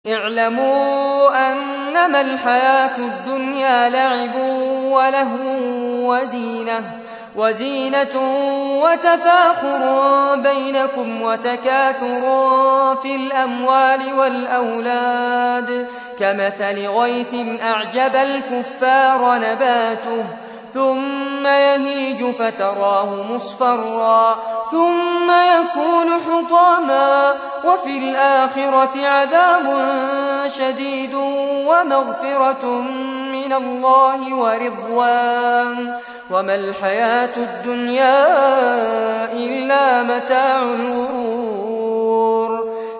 اعلموا أنما الحياة الدنيا لعب ولهو وزينة وتفاخر بينكم وتكاثر في الأموال والأولاد كمثل غيث أعجب الكفار نباته ثم يهيج فتراه مصفرا ثم يكون حطاما وفي الآخرة عذاب شديد ومغفرة من الله ورضوان وما الحياة الدنيا إلا متاع الغرور.